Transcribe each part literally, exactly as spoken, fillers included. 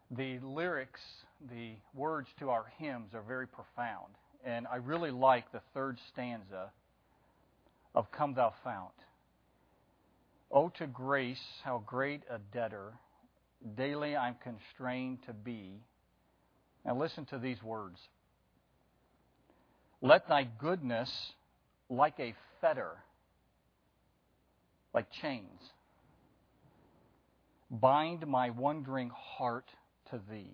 The lyrics, the words to our hymns are very profound. And I really like the third stanza of Come Thou Fount. Oh, to grace, how great a debtor daily I'm constrained to be. Now listen to these words. Let Thy goodness, like a fetter, like chains, bind my wondering heart to Thee.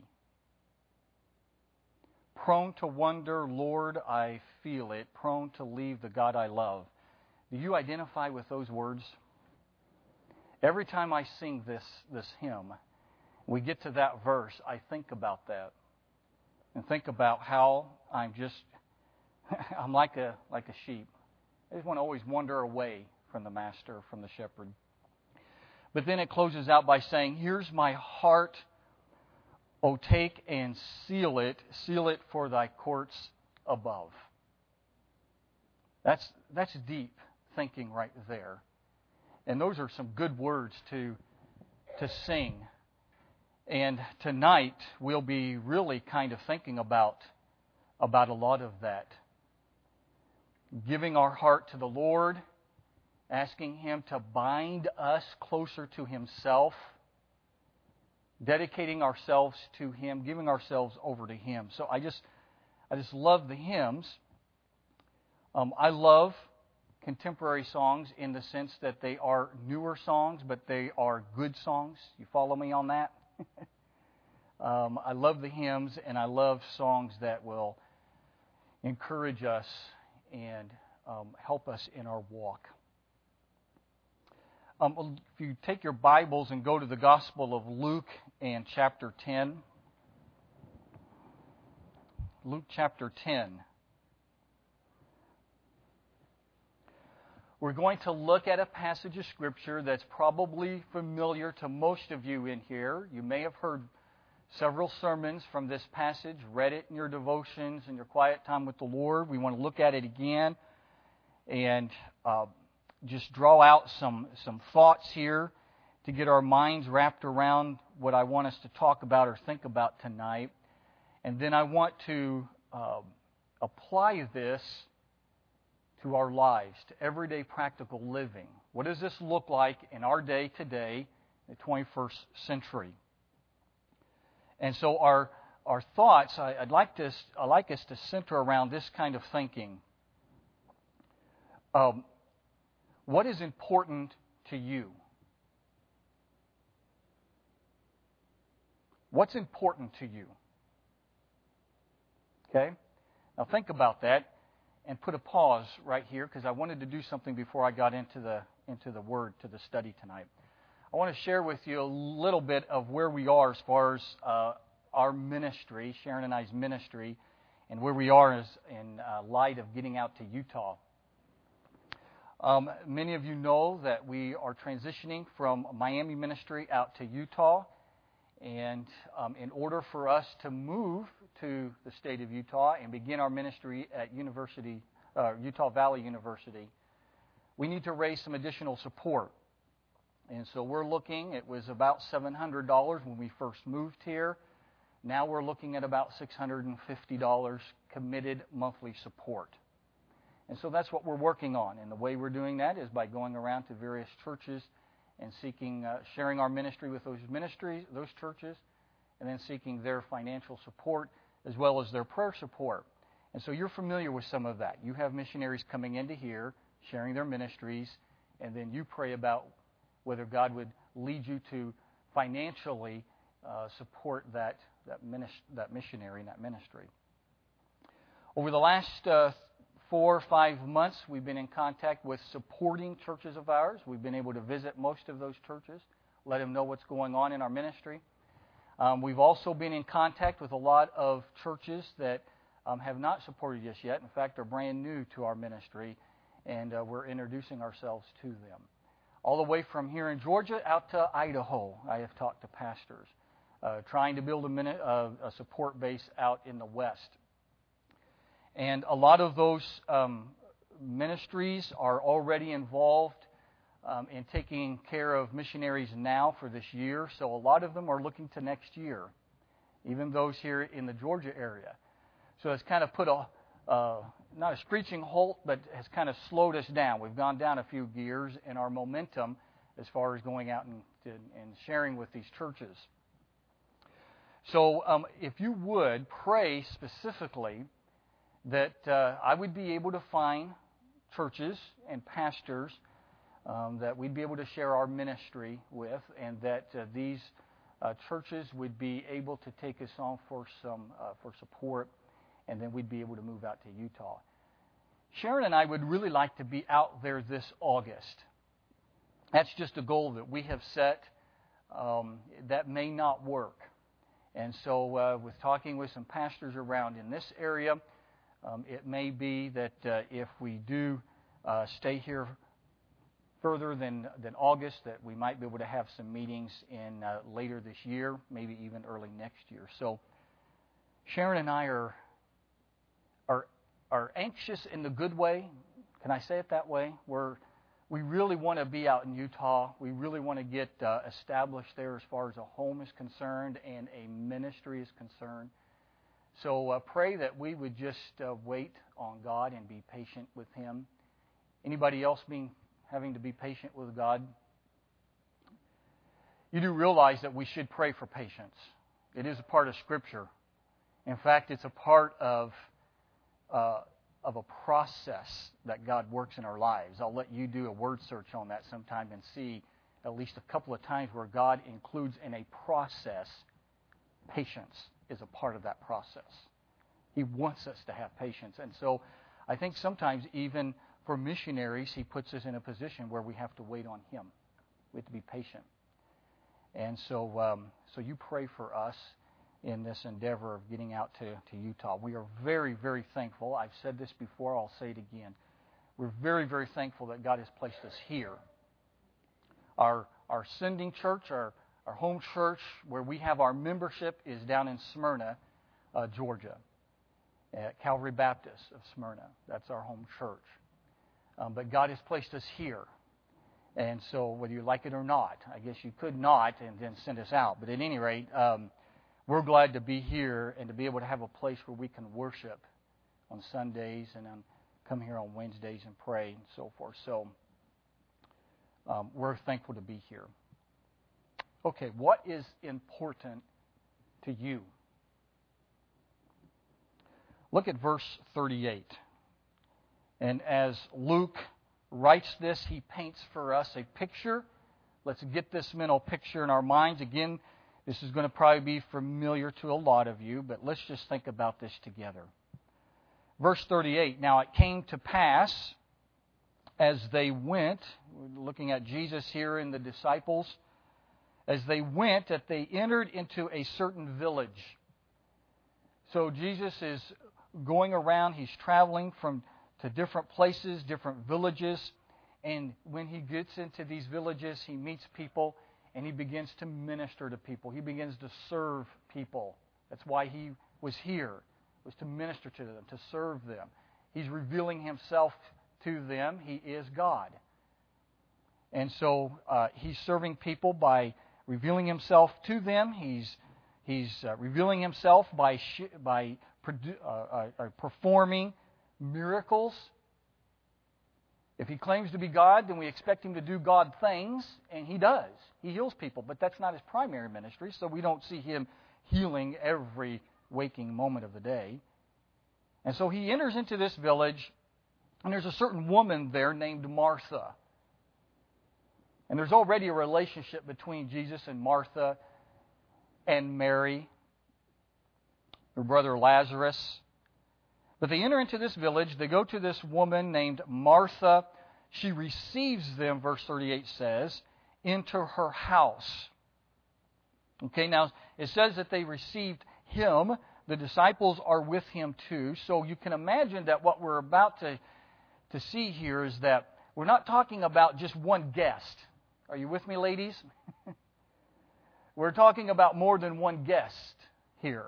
Prone to wonder, Lord, I feel it. Prone to leave the God I love. Do you identify with those words? Every time I sing this, this hymn, we get to that verse, I think about that. And think about how I'm just, I'm like a, like a sheep. I just want to always wander away from the Master, from the Shepherd. But then it closes out by saying, here's my heart, O take and seal it, seal it for Thy courts above. That's, that's deep thinking right there. And those are some good words to, to sing. And tonight we'll be really kind of thinking about, about a lot of that. Giving our heart to the Lord, asking Him to bind us closer to Himself, dedicating ourselves to Him, giving ourselves over to Him. So I just, I just love the hymns. Um, I love contemporary songs in the sense that they are newer songs, but they are good songs. You follow me on that? um, I love the hymns, and I love songs that will encourage us and um, help us in our walk. Um, if you take your Bibles and go to the Gospel of Luke and chapter ten. Luke chapter ten. We're going to look at a passage of Scripture that's probably familiar to most of you in here. You may have heard several sermons from this passage, read it in your devotions and your quiet time with the Lord. We want to look at it again and uh, just draw out some, some thoughts here to get our minds wrapped around what I want us to talk about or think about tonight. And then I want to uh, apply this to our lives, to everyday practical living. What does this look like in our day today, the twenty-first century? And so our our thoughts, I, I'd like to I like us to center around this kind of thinking. Um, what is important to you? What's important to you? Okay? Now think about that and put a pause right here because I wanted to do something before I got into the into the Word, to the study tonight. I want to share with you a little bit of where we are as far as uh, our ministry, Sharon and I's ministry, and where we are as in uh, light of getting out to Utah. Um, many of you know that we are transitioning from Miami ministry out to Utah. And um, in order for us to move to the state of Utah and begin our ministry at University, uh, Utah Valley University, we need to raise some additional support. And so we're looking, it was about seven hundred dollars when we first moved here. Now we're looking at about six hundred fifty dollars committed monthly support. And so that's what we're working on. And the way we're doing that is by going around to various churches and seeking, uh, sharing our ministry with those ministries, those churches, and then seeking their financial support as well as their prayer support. And so you're familiar with some of that. You have missionaries coming into here, sharing their ministries, and then you pray about whether God would lead you to financially uh, support that that, minis- that missionary and that ministry. Over the last uh, four or five months, we've been in contact with supporting churches of ours. We've been able to visit most of those churches, let them know what's going on in our ministry. Um, we've also been in contact with a lot of churches that um, have not supported us yet. In fact, are brand new to our ministry, and uh, we're introducing ourselves to them. All the way from here in Georgia out to Idaho, I have talked to pastors, uh, trying to build a, minute, uh, a support base out in the West. And a lot of those um, ministries are already involved um, in taking care of missionaries now for this year. So a lot of them are looking to next year. even those here in the Georgia area. So it's kind of put a, uh, not a screeching halt, but has kind of slowed us down. We've gone down a few gears in our momentum as far as going out and, and sharing with these churches. So um, if you would, pray specifically that uh, I would be able to find churches and pastors um, that we'd be able to share our ministry with, and that uh, these uh, churches would be able to take us on for some uh, for support, and then we'd be able to move out to Utah. Sharon and I would really like to be out there this August. That's just a goal that we have set. Um, that may not work. And so uh, with talking with some pastors around in this area, um, it may be that uh, if we do uh, stay here further than, than August, that we might be able to have some meetings in uh, later this year, maybe even early next year. So Sharon and I are, are, are anxious in the good way. Can I say it that way? We're We really want to be out in Utah. We really want to get uh, established there as far as a home is concerned and a ministry is concerned. So uh, pray that we would just uh, wait on God and be patient with Him. Anybody else being having to be patient with God? You do realize that we should pray for patience. It is a part of Scripture. In fact, it's a part of uh, of a process that God works in our lives. I'll let you do a word search on that sometime and see at least a couple of times where God includes in a process, patience is a part of that process. He wants us to have patience. And so I think sometimes even for missionaries, He puts us in a position where we have to wait on Him. We have to be patient. And so, um, so you pray for us in this endeavor of getting out to, to Utah. We are very, very thankful. I've said this before, I'll say it again. We're very, very thankful that God has placed us here. Our our sending church, our, our home church, where we have our membership, is down in Smyrna, uh, Georgia, at Calvary Baptist of Smyrna. That's our home church. Um, but God has placed us here. And so whether you like it or not, I guess you could not and then send us out. But at any rate, um, we're glad to be here and to be able to have a place where we can worship on Sundays and um, come here on Wednesdays and pray and so forth. So um, we're thankful to be here. Okay, what is important to you? Look at verse thirty-eight. And as Luke writes this, he paints for us a picture. Let's get this mental picture in our minds. Again, this is going to probably be familiar to a lot of you, but let's just think about this together. Verse thirty-eight, now it came to pass as they went, we're looking at Jesus here and the disciples, as they went, that they entered into a certain village. So Jesus is going around, He's traveling from to different places, different villages, and when He gets into these villages, He meets people, and He begins to minister to people. He begins to serve people. That's why He was here, was to minister to them, to serve them. He's revealing Himself to them. He is God. And so uh, He's serving people by revealing Himself to them. He's He's uh, revealing Himself by sh- by produ- uh, uh, performing miracles. If He claims to be God, then we expect Him to do God things, and He does. He heals people, but that's not His primary ministry, so we don't see Him healing every waking moment of the day. And so He enters into this village, and there's a certain woman there named Martha. And there's already a relationship between Jesus and Martha and Mary, her brother Lazarus. But they enter into this village. They go to this woman named Martha. She receives them, verse thirty-eight says, into her house. Okay, now it says that they received Him. The disciples are with Him too. So you can imagine that what we're about to, to see here is that we're not talking about just one guest. Are you with me, ladies? We're talking about more than one guest here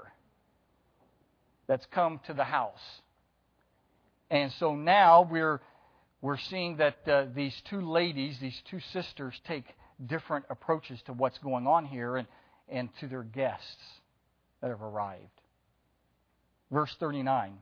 that's come to the house. And so now we're we're seeing that uh, these two ladies, these two sisters, take different approaches to what's going on here and, and to their guests. that have arrived. Verse thirty-nine.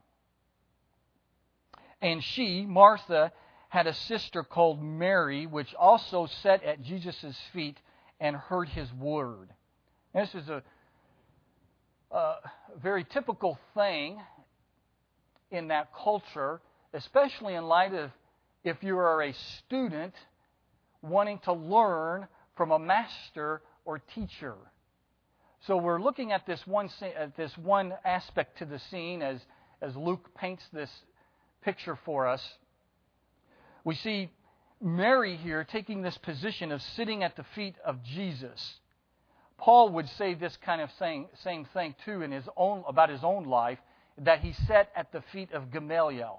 And she, Martha, had a sister called Mary, which also sat at Jesus' feet and heard his word. And this is a, a very typical thing in that culture, especially in light of if you are a student wanting to learn from a master or teacher. So we're looking at this one at this one aspect to the scene as, as Luke paints this picture for us. We see Mary here taking this position of sitting at the feet of Jesus. Paul would say this kind of same, same thing too in his own about his own life, that he sat at the feet of Gamaliel.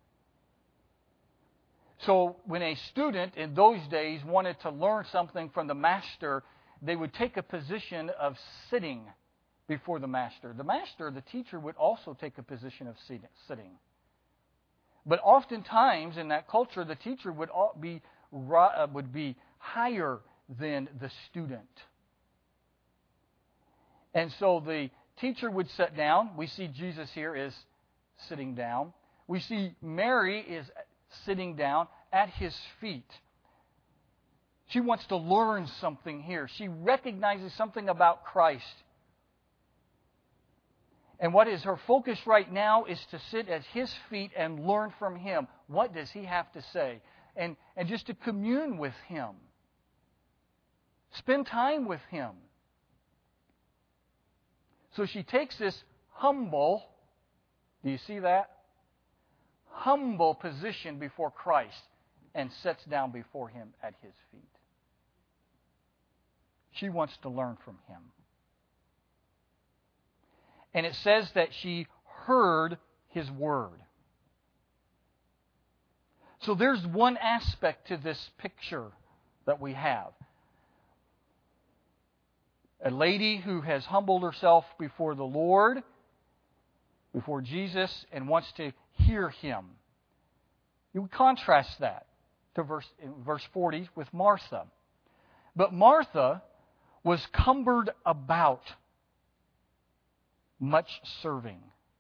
So when a student in those days wanted to learn something from the master, they would take a position of sitting before the master. The master, the teacher, would also take a position of sitting. But oftentimes in that culture, the teacher would be, would be higher than the student. And so the teacher would sit down. We see Jesus here is sitting down. We see Mary is sitting down at his feet. She wants to learn something here. She recognizes something about Christ. And what is her focus right now is to sit at his feet and learn from him. What does he have to say? And, and just to commune with him. Spend time with him. So she takes this humble, do you see that? Humble position before Christ and sits down before him at his feet. She wants to learn from him. And it says that she heard his word. So there's one aspect to this picture that we have. A lady who has humbled herself before the Lord, before Jesus, and wants to hear him. You would contrast that to verse, verse forty with Martha. But Martha was cumbered about much serving.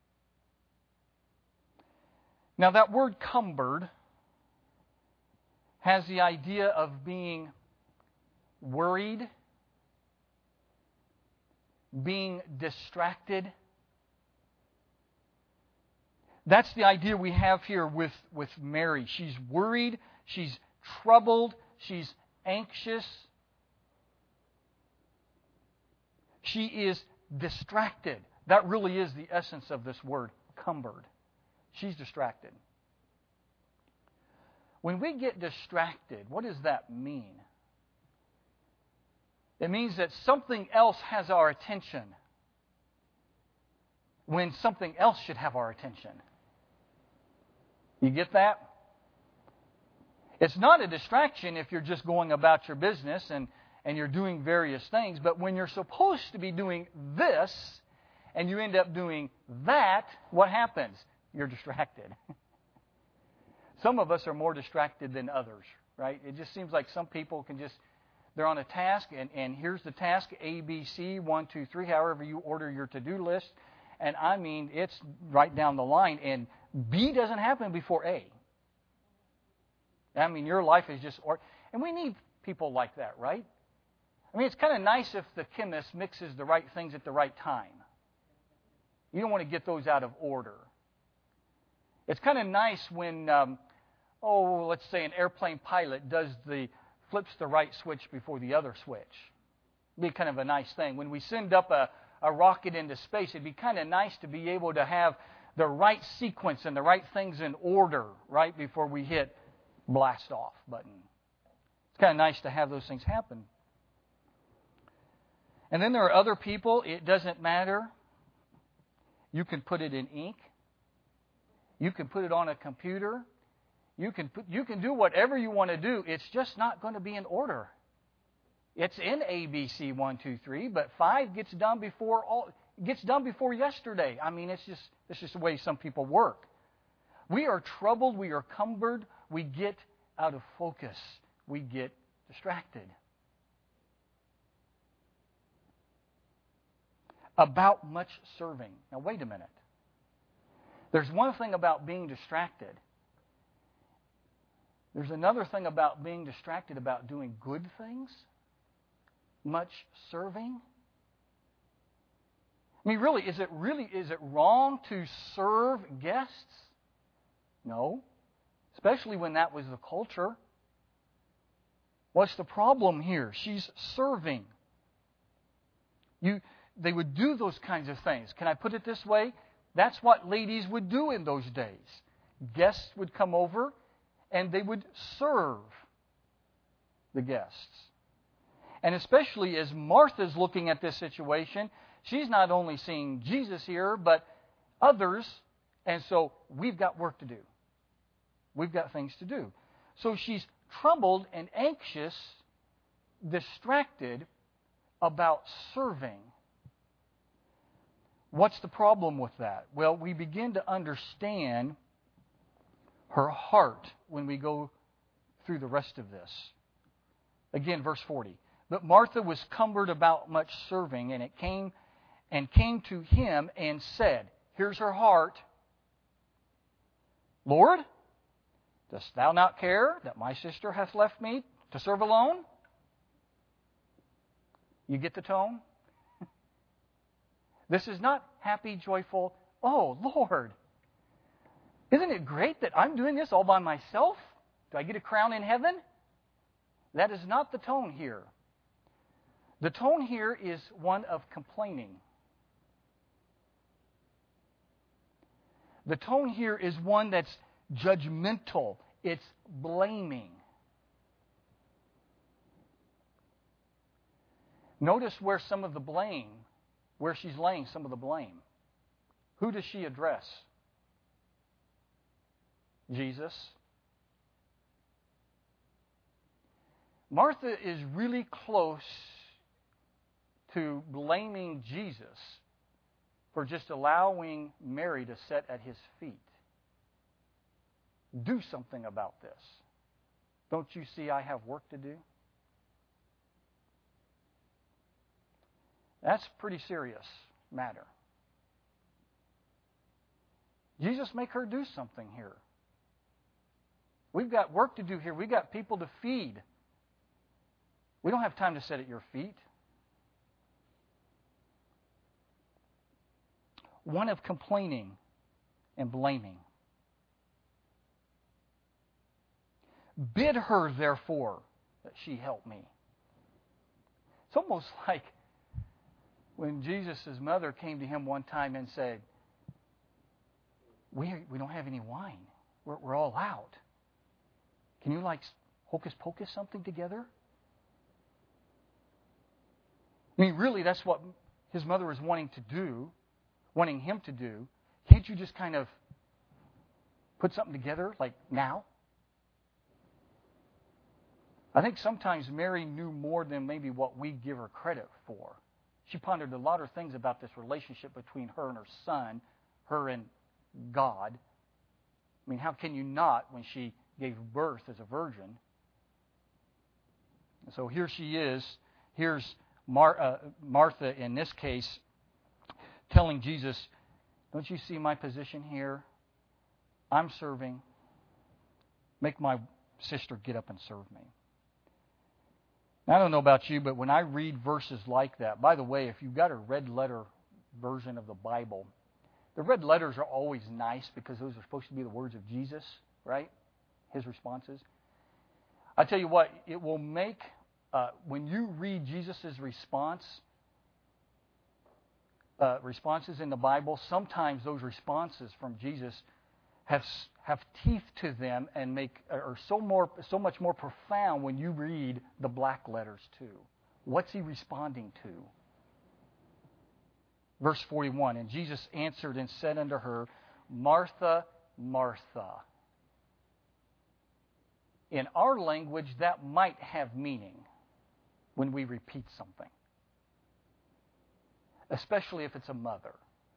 Now that word cumbered has the idea of being worried, being distracted. That's the idea we have here with, with Mary. She's worried, she's troubled, she's anxious. She is distracted. That really is the essence of this word, cumbered. She's distracted. When we get distracted, what does that mean? It means that something else has our attention when something else should have our attention. You get that? It's not a distraction if you're just going about your business and, and you're doing various things, but when you're supposed to be doing this and you end up doing that, what happens? You're distracted. Some of us are more distracted than others, right? It just seems like some people can just, they're on a task, and, and here's the task, A, B, C, one, two, three, however you order your to-do list. And I mean, it's right down the line, and B doesn't happen before A. I mean, your life is just, or, and we need people like that, right? I mean, it's kind of nice if the chemist mixes the right things at the right time. You don't want to get those out of order. It's kind of nice when, um, oh, let's say an airplane pilot does the, flips the right switch before the other switch. It'd be kind of a nice thing. When we send up a, a rocket into space, it'd be kind of nice to be able to have the right sequence and the right things in order right before we hit blast off button. It's kind of nice to have those things happen. And then there are other people, it doesn't matter. You can put it in ink. You can put it on a computer. You can put, you can do whatever you want to do. It's just not going to be in order. It's in A, B, C, one, two, three, but five gets done before all gets done before yesterday. I mean, it's just it's just the way some people work. We are troubled. We are cumbered. We get out of focus. We get distracted. about much serving. Now, wait a minute. There's one thing about being distracted. There's another thing about being distracted about doing good things. Much serving. I mean, really, is it really, is it wrong to serve guests? No. Especially when that was the culture. What's the problem here? She's serving. You, they would do those kinds of things. Can I put it this way? That's what ladies would do in those days. Guests would come over and they would serve the guests. And especially as Martha's looking at this situation, she's not only seeing Jesus here, but others. And so we've got work to do. We've got things to do. So she's troubled and anxious, distracted about serving. What's the problem with that? Well, we begin to understand her heart when we go through the rest of this. Again, verse forty. But Martha was cumbered about much serving, and it came and came to him and said, here's her heart, Lord, dost thou not care that my sister hath left me to serve alone? You get the tone? This is not happy, joyful, oh, Lord, isn't it great that I'm doing this all by myself? Do I get a crown in heaven? That is not the tone here. The tone here is one of complaining. The tone here is one that's judgmental. It's blaming. Notice where some of the blame, where she's laying some of the blame. Who does she address? Jesus. Martha is really close to blaming Jesus for just allowing Mary to sit at his feet. Do something about this. Don't you see I have work to do? That's a pretty serious matter. Jesus, make her do something here. We've got work to do here. We've got people to feed. We don't have time to sit at your feet. One of complaining and blaming. Bid her, therefore, that she help me. It's almost like when Jesus' mother came to him one time and said, we, we don't have any wine. We're, we're all out. Can you like hocus pocus something together? I mean, really, that's what his mother was wanting to do, wanting him to do. Can't you just kind of put something together, like now? I think sometimes Mary knew more than maybe what we give her credit for. She pondered a lot of things about this relationship between her and her son, her and God. I mean, how can you not when she gave birth as a virgin? And so here she is. Here's Mar- uh, Martha, in this case, telling Jesus, don't you see my position here? I'm serving. Make my sister get up and serve me. I don't know about you, but when I read verses like that, by the way, if you've got a red letter version of the Bible, the red letters are always nice because those are supposed to be the words of Jesus, right? His responses. I tell you what, it will make, uh, when you read Jesus' response, uh, responses in the Bible, sometimes those responses from Jesus have have teeth to them and make are so more so much more profound when you read the black letters too. What's he responding to? Verse forty-one, and Jesus answered and said unto her, Martha, Martha. In our language, that might have meaning when we repeat something, especially if it's a mother.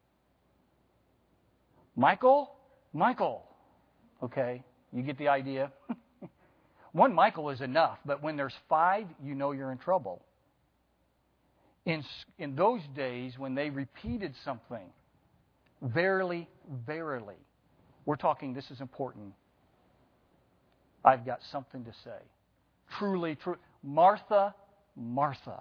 Michael, Michael. Okay, you get the idea? One Michael is enough, but when there's five, you know you're in trouble. in, in those days when they repeated something, verily, verily, we're talking, this is important, I've got something to say. Truly, true. Martha, Martha.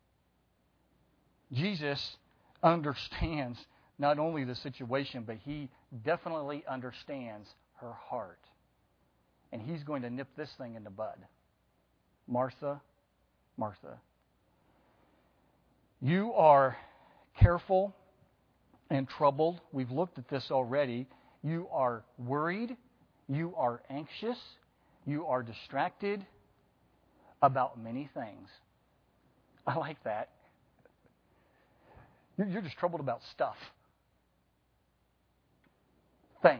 Jesus understands not only the situation, but He definitely understands her heart. And He's going to nip this thing in the bud. Martha, Martha. You are careful and troubled. We've looked at this already. You are worried. You are anxious. You are distracted about many things. I like that. You're just troubled about stuff. Things.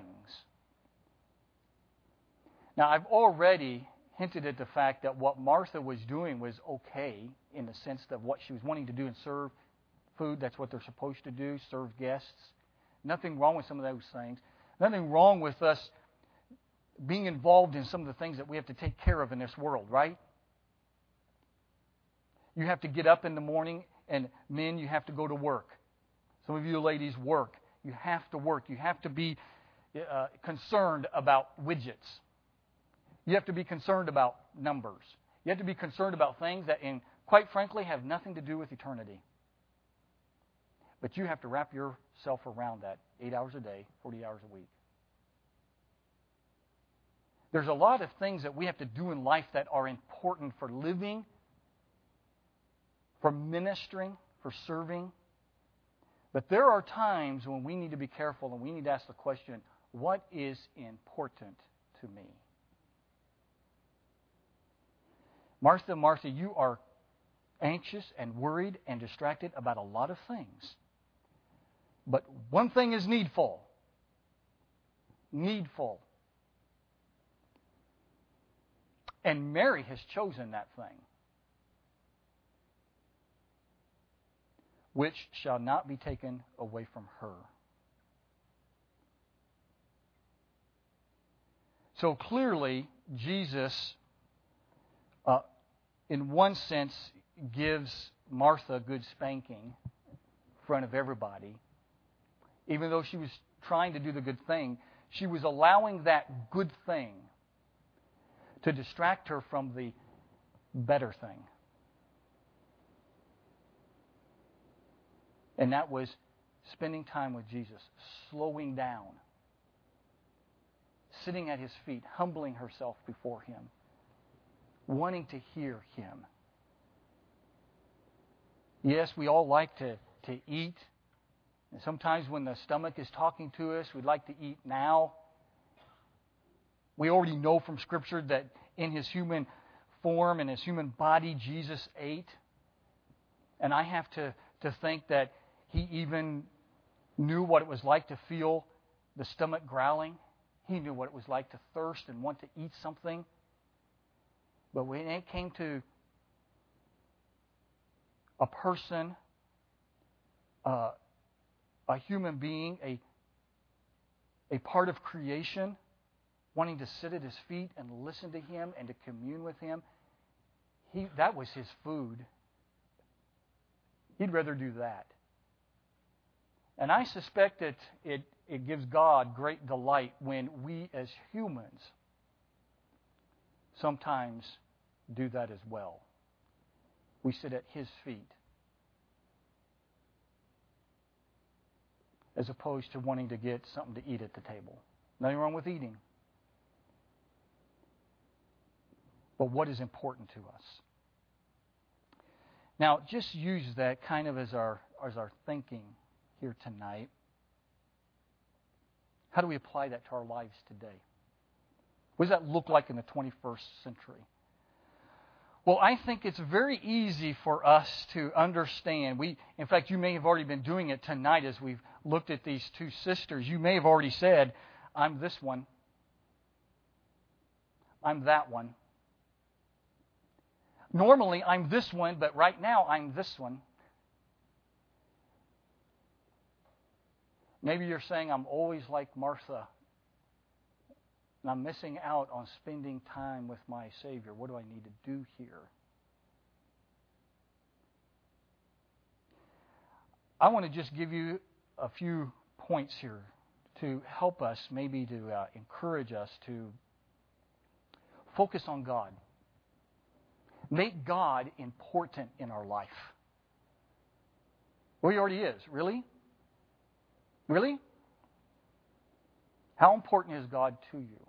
Now, I've already hinted at the fact that what Martha was doing was okay in the sense that what she was wanting to do and serve food, that's what they're supposed to do, serve guests. Nothing wrong with some of those things. Nothing wrong with us being involved in some of the things that we have to take care of in this world, right? You have to get up in the morning, and men, you have to go to work. Some of you ladies work. You have to work. You have to be uh, concerned about widgets. You have to be concerned about numbers. You have to be concerned about things that, in, quite frankly, have nothing to do with eternity. But you have to wrap yourself around that eight hours a day, forty hours a week. There's a lot of things that we have to do in life that are important for living, for ministering, for serving. But there are times when we need to be careful and we need to ask the question, what is important to me? Martha, Martha, you are anxious and worried and distracted about a lot of things. But one thing is needful. Needful. And Mary has chosen that thing, which shall not be taken away from her. So clearly, Jesus, uh, in one sense, gives Martha a good spanking in front of everybody. Even though she was trying to do the good thing, she was allowing that good thing to distract her from the better thing. And that was spending time with Jesus, slowing down, sitting at His feet, humbling herself before Him, wanting to hear Him. Yes, we all like to, to eat. And sometimes when the stomach is talking to us, we'd like to eat now. We already know from Scripture that in His human form and His human body, Jesus ate. And I have to, to think that He even knew what it was like to feel the stomach growling. He knew what it was like to thirst and want to eat something. But when it came to a person, uh, a human being, a, a part of creation, wanting to sit at His feet and listen to Him and to commune with Him, he, that was His food. He'd rather do that. And I suspect that it, it gives God great delight when we as humans sometimes do that as well. We sit at His feet as opposed to wanting to get something to eat at the table. Nothing wrong with eating. But what is important to us? Now, just use that kind of as our as our thinking here tonight. How do we apply that to our lives today? What does that look like in the twenty-first century? Well, I think it's very easy for us to understand. We, in fact, you may have already been doing it tonight as we've looked at these two sisters. You may have already said, I'm this one. I'm that one. Normally, I'm this one, but right now, I'm this one. Maybe you're saying, I'm always like Martha, and I'm missing out on spending time with my Savior. What do I need to do here? I want to just give you a few points here to help us, maybe to uh, encourage us to focus on God. Make God important in our life. Well, He already is. Really? Really? How important is God to you?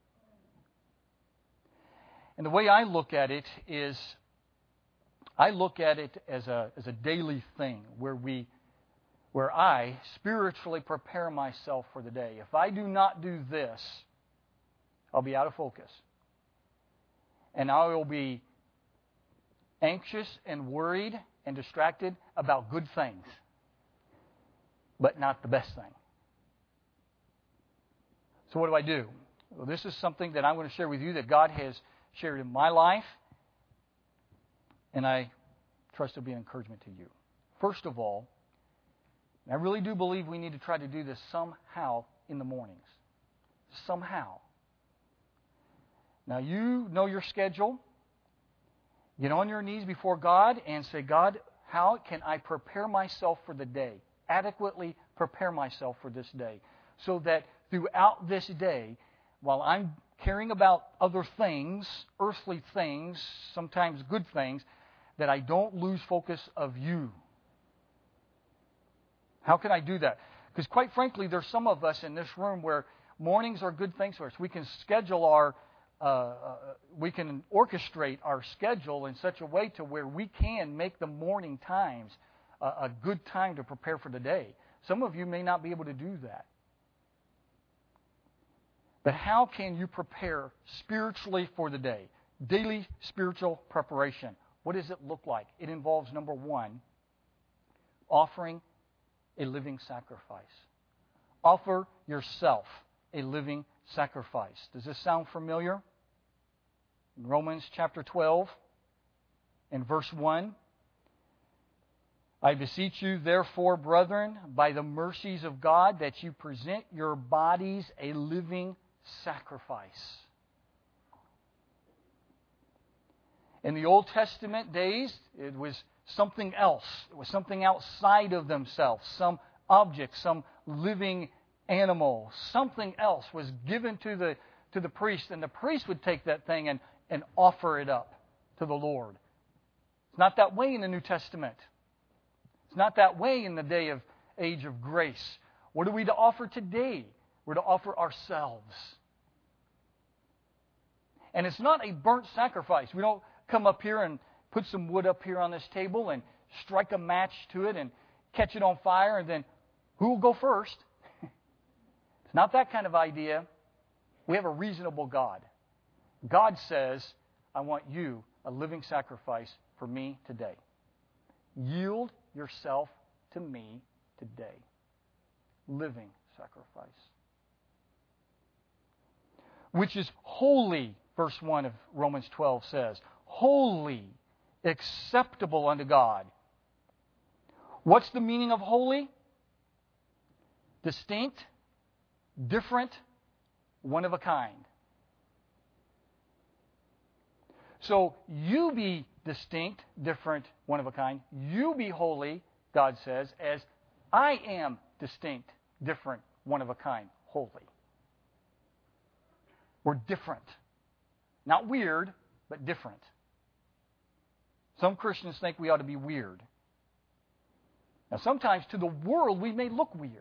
And the way I look at it is, I look at it as a as a daily thing where we, where I spiritually prepare myself for the day. If I do not do this, I'll be out of focus. And I will be anxious and worried and distracted about good things, but not the best thing. So what do I do? Well, this is something that I'm going to share with you that God has shared in my life, and I trust it'll be an encouragement to you. First of all, I really do believe we need to try to do this somehow in the mornings. Somehow. Now, you know your schedule. Get on your knees before God and say, God, how can I prepare myself for the day? Adequately prepare myself for this day. So that throughout this day, while I'm caring about other things, earthly things, sometimes good things, that I don't lose focus of you. How can I do that? Because quite frankly, there's some of us in this room where mornings are good things for us. We can schedule our, uh, uh, we can orchestrate our schedule in such a way to where we can make the morning times a, a good time to prepare for the day. Some of you may not be able to do that. But how can you prepare spiritually for the day? Daily spiritual preparation. What does it look like? It involves, number one, offering a living sacrifice. Offer yourself a living sacrifice. Does this sound familiar? In Romans chapter twelve, in verse one, I beseech you, therefore, brethren, by the mercies of God, that you present your bodies a living sacrifice. In the Old Testament days, it was something else. It was something outside of themselves. Some object, some living animal, something else was given to the to the priest, and the priest would take that thing and, and offer it up to the Lord. It's not that way in the New Testament. It's not that way in the day of age of grace. What are we to offer today? We're to offer ourselves. And it's not a burnt sacrifice. We don't come up here and put some wood up here on this table and strike a match to it and catch it on fire and then who will go first? It's not that kind of idea. We have a reasonable God. God says, I want you a living sacrifice for me today. Yield yourself to me today. Living sacrifice. Which is holy, verse one of Romans twelve says. Holy, acceptable unto God. What's the meaning of holy? Distinct, different, one of a kind. So you be distinct, different, one of a kind. You be holy, God says, as I am distinct, different, one of a kind, holy. We're different. Not weird, but different. Some Christians think we ought to be weird. Now, sometimes to the world we may look weird.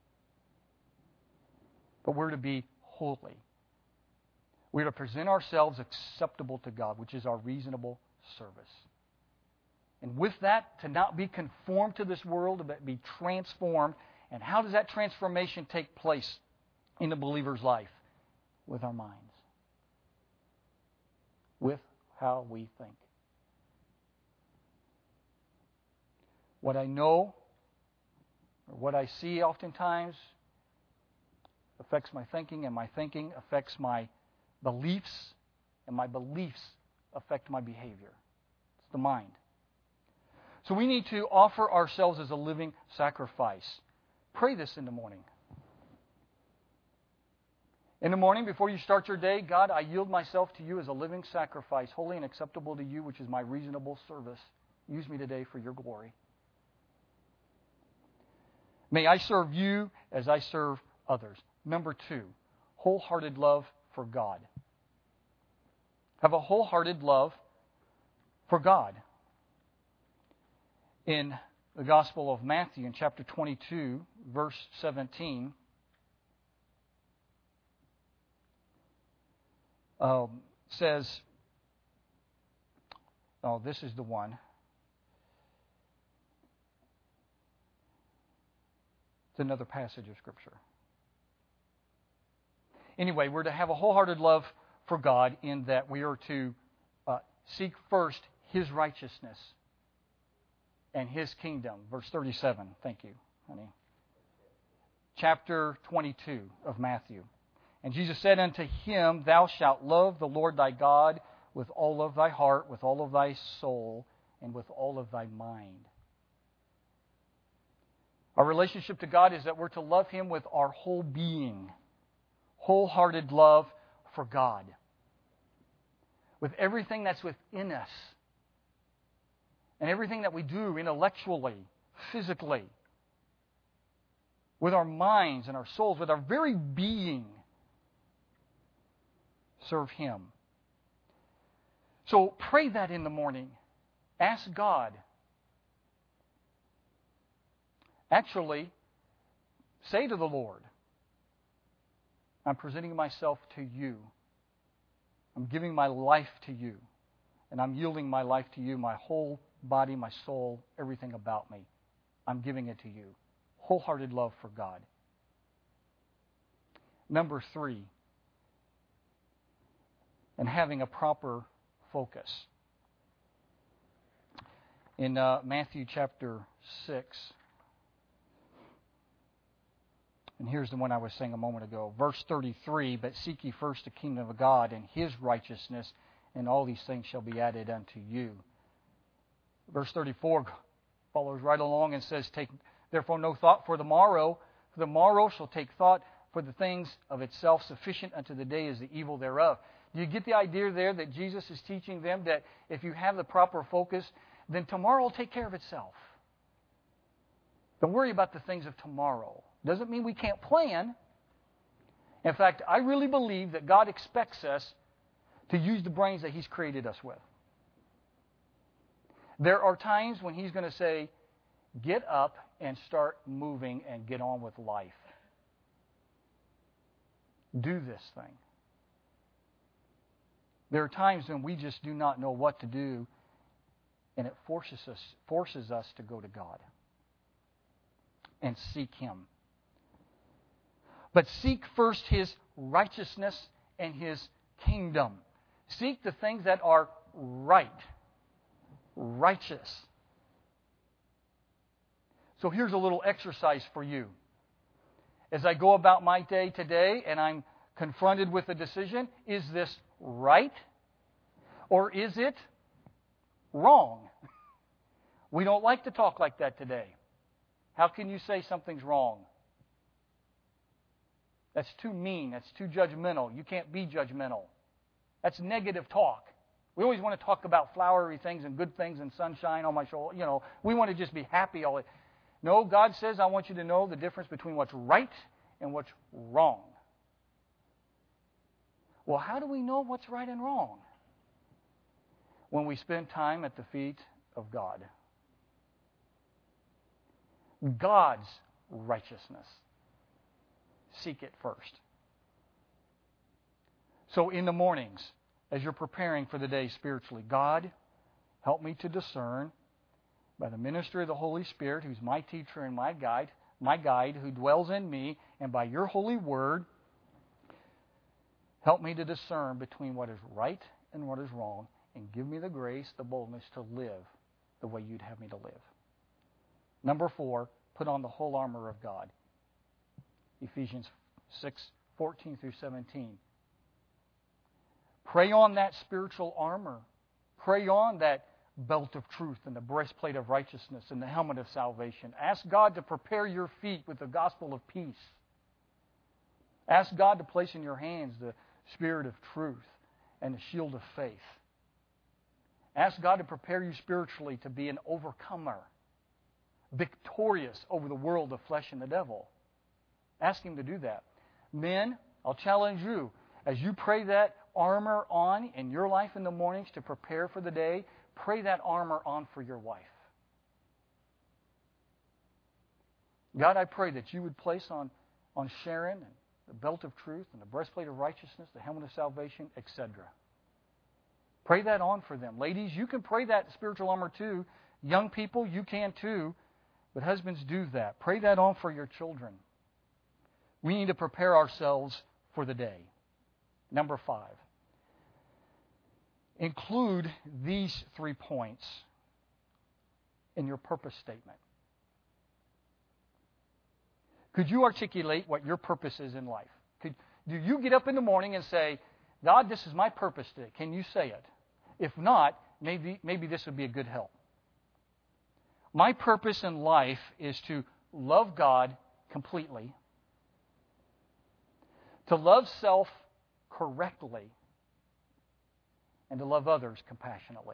But we're to be holy. We're to present ourselves acceptable to God, which is our reasonable service. And with that, to not be conformed to this world, but be transformed. And how does that transformation take place in the believer's life? With our minds. With how we think. What I know, or what I see oftentimes, affects my thinking, and my thinking affects my beliefs, and my beliefs affect my behavior. It's the mind. So we need to offer ourselves as a living sacrifice. Pray this in the morning. In the morning, before you start your day, God, I yield myself to you as a living sacrifice, holy and acceptable to you, which is my reasonable service. Use me today for your glory. May I serve you as I serve others. Number two, wholehearted love for God. Have a wholehearted love for God. In the Gospel of Matthew, in chapter twenty-two, verse seventeen, um, says, oh, this is the one. It's another passage of Scripture. Anyway, we're to have a wholehearted love for God in that we are to uh, seek first His righteousness and His kingdom. Verse thirty-seven. Thank you, honey. Chapter twenty-two of Matthew. And Jesus said unto him, Thou shalt love the Lord thy God with all of thy heart, with all of thy soul, and with all of thy mind. Our relationship to God is that we're to love Him with our whole being. Wholehearted love for God. With everything that's within us. And everything that we do intellectually, physically. With our minds and our souls, with our very being. Serve Him. So pray that in the morning. Ask God. Actually, say to the Lord, I'm presenting myself to you. I'm giving my life to you. And I'm yielding my life to you, my whole body, my soul, everything about me. I'm giving it to you. Wholehearted love for God. Number three, and having a proper focus. In uh, Matthew chapter six, and here's the one I was saying a moment ago, verse thirty-three, But seek ye first the kingdom of God and His righteousness, and all these things shall be added unto you. Verse thirty-four follows right along and says, Take therefore no thought for the morrow, for the morrow shall take thought for the things of itself. Sufficient unto the day is the evil thereof. Do you get the idea there that Jesus is teaching them that if you have the proper focus, then tomorrow will take care of itself? Don't worry about the things of tomorrow. Doesn't mean we can't plan. In fact, I really believe that God expects us to use the brains that He's created us with. There are times when He's going to say, get up and start moving and get on with life. Do this thing. There are times when we just do not know what to do, and it forces us, forces us to go to God and seek Him. But seek first His righteousness and His kingdom. Seek the things that are right, righteous. So here's a little exercise for you. As I go about my day today and I'm confronted with a decision, is this right or is it wrong? We don't like to talk like that today. How can you say something's wrong? That's too mean. That's too judgmental. You can't be judgmental. That's negative talk. We always want to talk about flowery things and good things and sunshine on my shoulder. You know, we want to just be happy all the time. No, God says, I want you to know the difference between what's right and what's wrong. Well, how do we know what's right and wrong? When we spend time at the feet of God. God's righteousness. Seek it first. So in the mornings, as you're preparing for the day spiritually, God, help me to discern by the ministry of the Holy Spirit, who's my teacher and my guide, my guide who dwells in me, and by your holy word, help me to discern between what is right and what is wrong, and give me the grace, the boldness to live the way you'd have me to live. Number four, put on the whole armor of God. Ephesians six, fourteen through seventeen. Pray on that spiritual armor. Pray on that belt of truth and the breastplate of righteousness and the helmet of salvation. Ask God to prepare your feet with the gospel of peace. Ask God to place in your hands the spirit of truth and the shield of faith. Ask God to prepare you spiritually to be an overcomer, victorious over the world, the flesh, and the devil. Ask Him to do that. Men, I'll challenge you. As you pray that armor on in your life in the mornings to prepare for the day, pray that armor on for your wife. God, I pray that you would place on, on Sharon the belt of truth and the breastplate of righteousness, the helmet of salvation, et cetera. Pray that on for them. Ladies, you can pray that spiritual armor too. Young people, you can too. But husbands, do that. Pray that on for your children. We need to prepare ourselves for the day. Number five. Include these three points in your purpose statement. Could you articulate what your purpose is in life? Could, do you get up in the morning and say, God, this is my purpose today? Can you say it? If not, maybe, maybe this would be a good help. My purpose in life is to love God completely, to love self correctly, and to love others compassionately.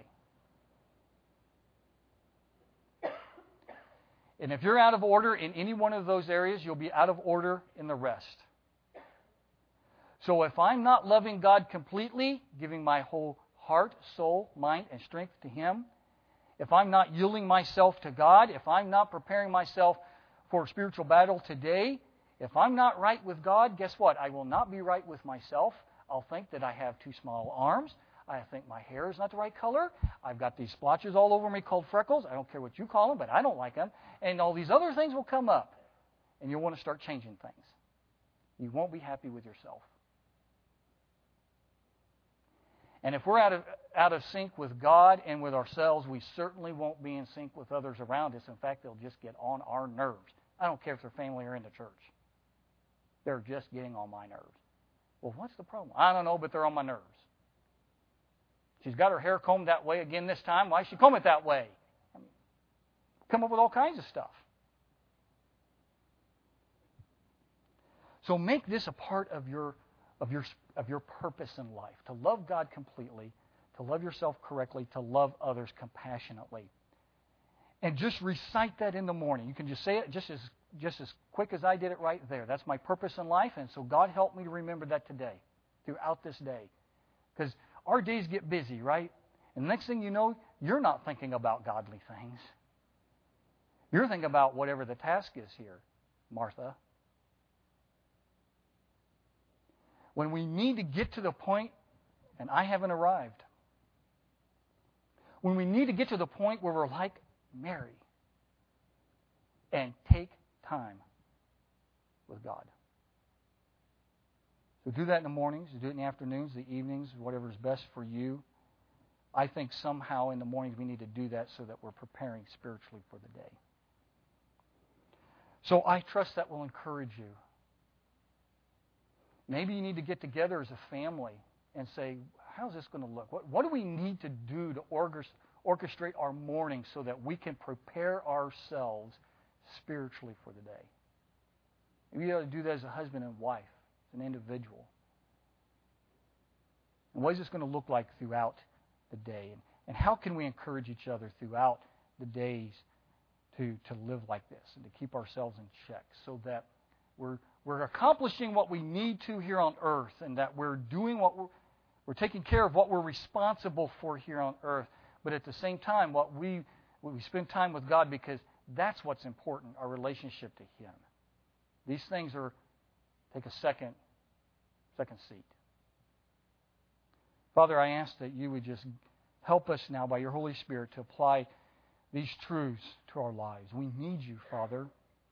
And if you're out of order in any one of those areas, you'll be out of order in the rest. So if I'm not loving God completely, giving my whole heart, soul, mind, and strength to Him, if I'm not yielding myself to God, if I'm not preparing myself for spiritual battle today, if I'm not right with God, guess what? I will not be right with myself. I'll think that I have too small arms. I think my hair is not the right color. I've got these splotches all over me called freckles. I don't care what you call them, but I don't like them. And all these other things will come up. And you'll want to start changing things. You won't be happy with yourself. And if we're out of, out of sync with God and with ourselves, we certainly won't be in sync with others around us. In fact, they'll just get on our nerves. I don't care if they're family or in the church. They're just getting on my nerves. Well, what's the problem? I don't know, but they're on my nerves. She's got her hair combed that way again this time. Why she comb it that way? I mean, come up with all kinds of stuff. So make this a part of your of your of your purpose in life, to love God completely, to love yourself correctly, to love others compassionately. And just recite that in the morning. You can just say it just as just as quick as I did it right there. That's my purpose in life, and so God help me to remember that today, throughout this day. Because our days get busy, right? And the next thing you know, you're not thinking about godly things. You're thinking about whatever the task is here, Martha. When we need to get to the point, and I haven't arrived, when we need to get to the point where we're like Mary and take time with God. So do that in the mornings, do it in the afternoons, the evenings, whatever is best for you. I think somehow in the mornings we need to do that so that we're preparing spiritually for the day. So I trust that will encourage you. Maybe you need to get together as a family and say, how's this going to look? What, what do we need to do to orchestrate our morning so that we can prepare ourselves spiritually for the day? Maybe you ought to do that as a husband and wife, as an individual. And what is this going to look like throughout the day? And, and how can we encourage each other throughout the days to, to live like this and to keep ourselves in check so that we're We're accomplishing what we need to here on earth, and that we're doing what we're, we're taking care of what we're responsible for here on earth. But at the same time, what we we spend time with God because that's what's important, our relationship to Him. These things are take a second second seat. Father, I ask that you would just help us now by your Holy Spirit to apply these truths to our lives. We need you, Father.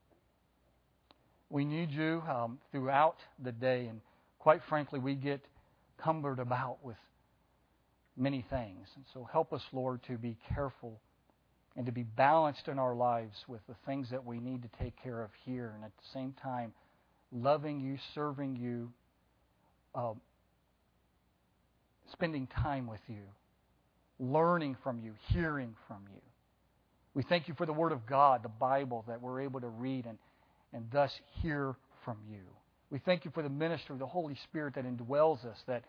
We need you um, throughout the day, and quite frankly, we get cumbered about with many things. And so help us, Lord, to be careful and to be balanced in our lives with the things that we need to take care of here, and at the same time, loving you, serving you, uh, spending time with you, learning from you, hearing from you. We thank you for the Word of God, the Bible, that we're able to read and and thus hear from you. We thank you for the ministry of the Holy Spirit that indwells us, that,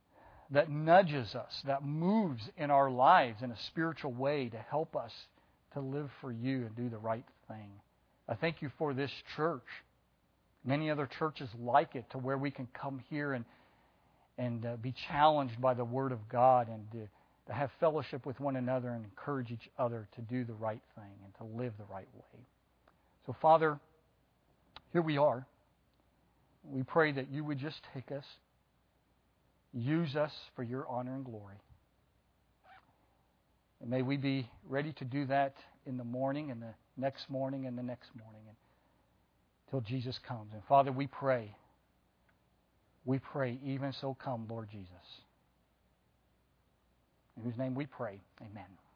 that nudges us, that moves in our lives in a spiritual way to help us to live for you and do the right thing. I thank you for this church, many other churches like it, to where we can come here and and uh, be challenged by the Word of God and to, to have fellowship with one another and encourage each other to do the right thing and to live the right way. So, Father, here we are. We pray that you would just take us, use us for your honor and glory. And may we be ready to do that in the morning and the next morning and the next morning until Jesus comes. And Father, we pray, we pray, even so come, Lord Jesus. In whose name we pray, amen.